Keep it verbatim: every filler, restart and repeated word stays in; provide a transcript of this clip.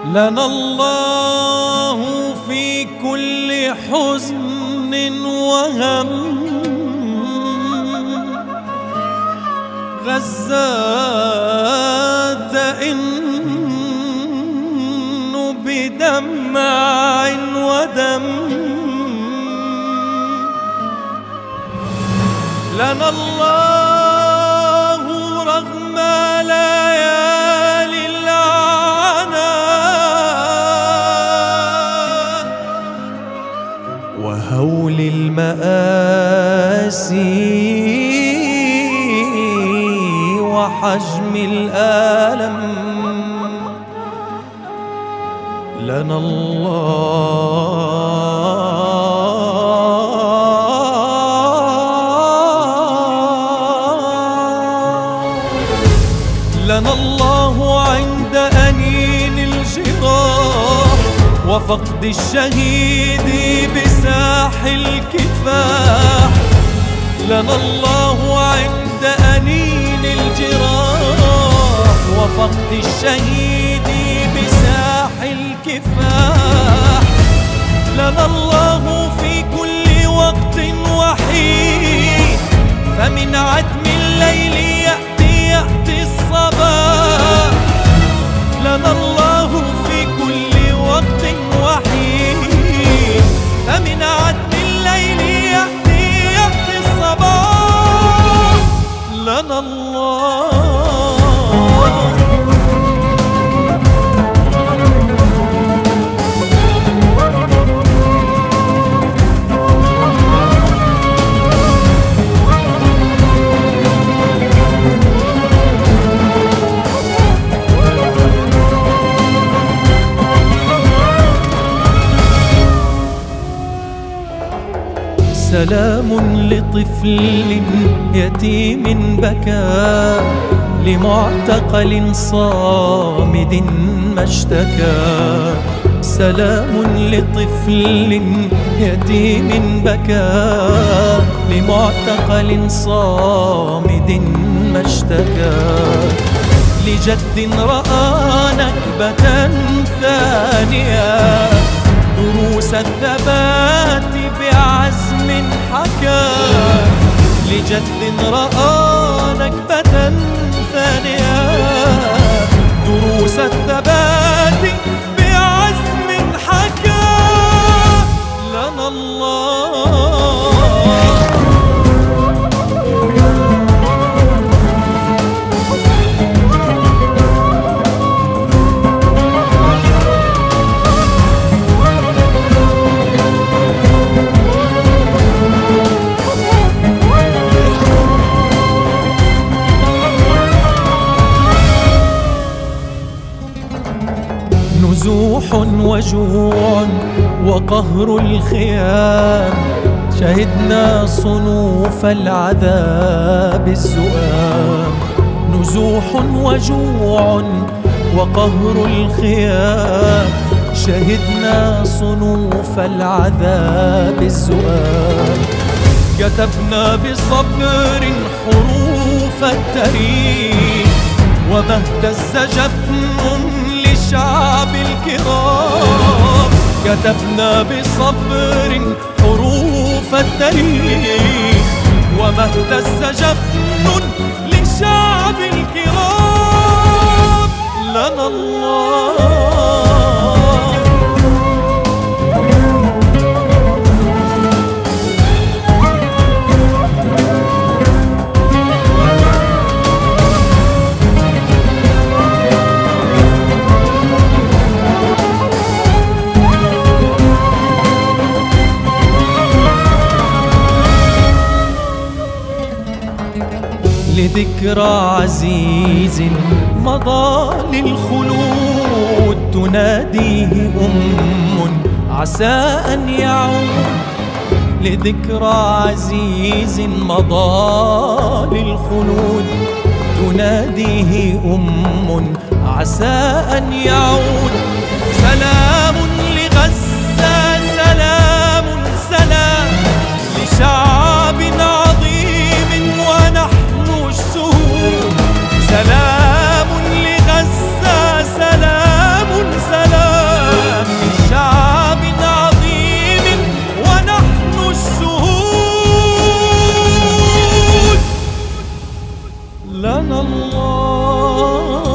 لنا الله في كل حزن وهم، غزات إن بدمع ودم. لنا الله رغم ليالي العناء وهول المآسي وحجم الآلم. لنا لنا الله عند أنين الجراح وفقد الشهيد بساح الكفاح. لنا الله عند أنين الجراح وفقد الشهيد بساح الكفاح. لنا الله في كل وقت وحين فمن عتم الليل يأتي يأتي الصباح. لنا الله في كل وقت وحين فمن عتم الليل يأتي يأتي الصباح. لنا الله سلام لطفل يتيم بكى لمعتقل صامد ما اشتكى. سلام لطفل يتيم بكى لمعتقل صامد ما اشتكى. لجد رأى نكبة ثانية دروس الثبات بعزم حكى. لجد رأى نكبة ثانية دروس الثبات بعزم حكى. لنا الله نزوح وجوع وقهر الخيام. شهدنا صنوف العذاب الزؤام. نزوح وجوع وقهر الخيام. شهدنا صنوف العذاب الزؤام. كتبنا بصبر حروف التاريخ وما اهتز جفن للشعب الكرام. كتبنا بصبر حروف التاريخ وما اهتز جفن للشعب الكرام. لنا الله لذكرى عزيز مضى للخلود تناديه أم عسى أن يعود. لذكرى عزيز مضى للخلود تناديه أم عسى أن يعود. سلام لغزة سلام سلام لشعب عظيم ونحن الشهود. سلام لغزة سلام سلام لنا الله